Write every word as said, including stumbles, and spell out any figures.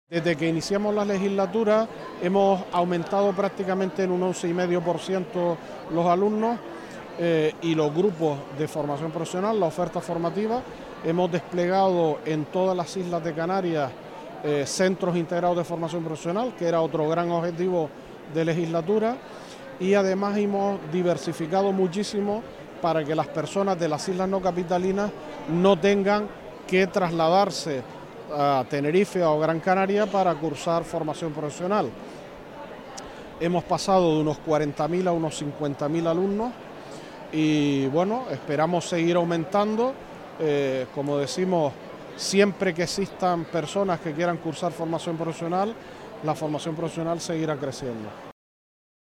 Desde que iniciamos la legislatura hemos aumentado prácticamente en un once coma cinco por ciento los alumnos eh, y los grupos de formación profesional, la oferta formativa. Hemos desplegado en todas las islas de Canarias eh, centros integrados de formación profesional, que era otro gran objetivo de legislatura, y además hemos diversificado muchísimo para que las personas de las islas no capitalinas no tengan que trasladarse a Tenerife o Gran Canaria para cursar formación profesional. Hemos pasado de unos cuarenta mil a unos cincuenta mil alumnos y bueno, esperamos seguir aumentando. Eh, como decimos, siempre que existan personas que quieran cursar formación profesional, la formación profesional seguirá creciendo.